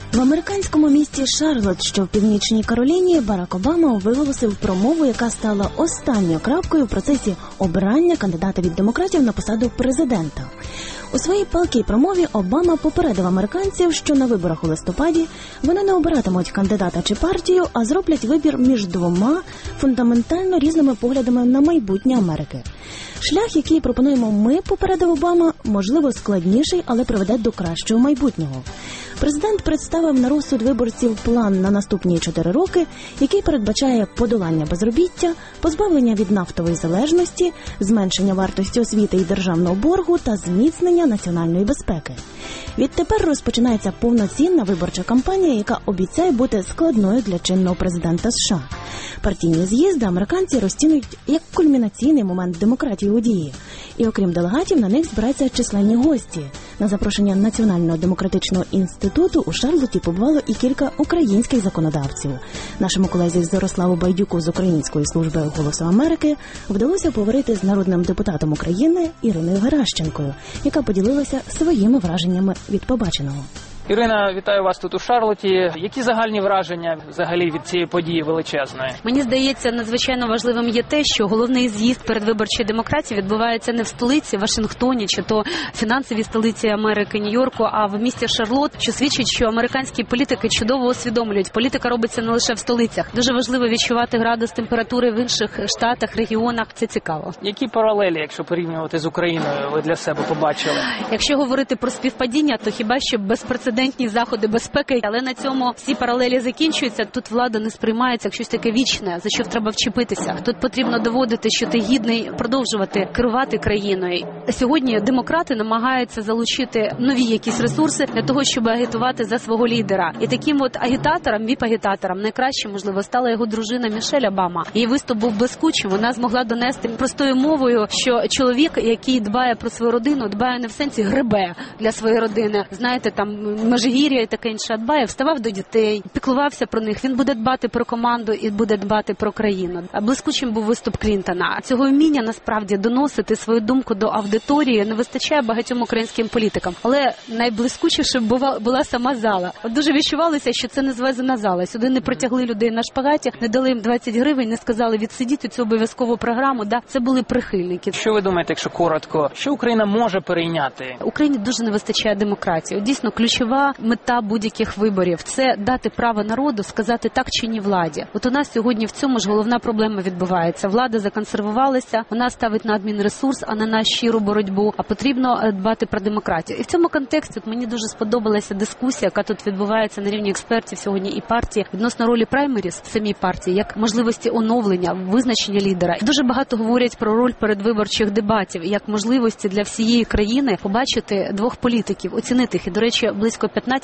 В американському місті Шарлотт, що в Північній Кароліні, Барак Обама виголосив промову, яка стала останньою крапкою в процесі обрання кандидата від демократів на посаду президента. У своїй палкій промові Обама попередив американців, що на виборах у листопаді вони не обиратимуть кандидата чи партію, а зроблять вибір між двома фундаментально різними поглядами на майбутнє Америки. Шлях, який пропонуємо ми, попередив Обама, можливо складніший, але приведе до кращого майбутнього. Президент представив на розсуд виборців план на наступні 4 роки, який передбачає подолання безробіття, позбавлення від нафтової залежності, зменшення вартості освіти і державного боргу та зміцнення національної безпеки. Відтепер розпочинається повноцінна виборча кампанія, яка обіцяє бути складною для чинного президента США. Партійні з'їзди американці розцінюють як кульмінаційний момент демократії у дії. І окрім делегатів, на них збираються численні гості. На запрошення Національного демократичного інституту у Шарлотті побувало і кілька українських законодавців. Нашому колезі Зориславу Байдюку з Української служби «Голосу Америки» вдалося поговорити з народним депутатом України Іриною Геращенкою, яка поділилася своїми враженнями від побаченого. Ірина, вітаю вас тут у Шарлотті. Які загальні враження взагалі від цієї події величезної? Мені здається, надзвичайно важливим є те, що головний з'їзд передвиборчої демократії відбувається не в столиці Вашингтоні, чи то фінансовій столиці Америки, Нью-Йорку, а в місті Шарлотт, що свідчить, що американські політики чудово усвідомлюють. Політика робиться не лише в столицях. Дуже важливо відчувати градус температури в інших штатах, регіонах. Це цікаво. Які паралелі, якщо порівнювати з Україною, ви для себе побачили? Якщо говорити про співпадіння, то хіба що безпрецедентні заходи безпеки, але на цьому всі паралелі закінчуються. Тут влада не сприймається як щось таке вічне, за що треба вчепитися. Тут потрібно доводити, що ти гідний продовжувати керувати країною. Сьогодні демократи намагаються залучити нові якісь ресурси для того, щоб агітувати за свого лідера. І таким от агітатором, віп-агітатором найкраще, можливо, стала його дружина Мішель Обама. Її виступ був блискучим. Вона змогла донести простою мовою, що чоловік, який дбає про свою родину, дбає не в сенсі гребе для своєї родини. Знаєте, там Межигір'я і таке інше, дбає, вставав до дітей, піклувався про них. Він буде дбати про команду і буде дбати про країну. А блискучим був виступ Клінтона. Цього вміння, насправді, доносити свою думку до аудиторії не вистачає багатьом українським політикам. Але найблискучіше була сама зала. От дуже відчувалося, що це не звезена зала. Сюди не протягли людей на шпагаті, не дали їм 20 гривень, не сказали відсидіти цю обов'язкову програму. Да, це були прихильники. Що ви думаєте, якщо коротко, що Україна може перейняти? Україні дуже не вистачає демократії. Дійсно, ключова мета будь-яких виборів – це дати право народу сказати так чи ні владі. От у нас сьогодні в цьому ж головна проблема відбувається. Влада законсервувалася, вона ставить на адмінресурс, а не на щиру боротьбу, а потрібно дбати про демократію. І в цьому контексті мені дуже сподобалася дискусія, яка тут відбувається на рівні експертів сьогодні і партії, відносно ролі праймеріс в самій партії, як можливості оновлення, визначення лідера. І дуже багато говорять про роль передвиборчих дебатів, як можливості для всієї країни побачити двох політиків, оцінити їх. І, до речі, близько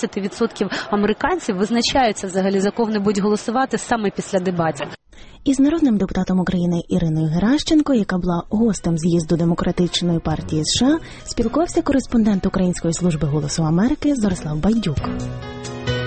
15% американців визначаються взагалі за кого-небудь голосувати саме після дебатів. Із народним депутатом України Іриною Геращенко, яка була гостем з'їзду Демократичної партії США, спілкувався кореспондент Української служби «Голосу Америки» Зорислав Байдюк.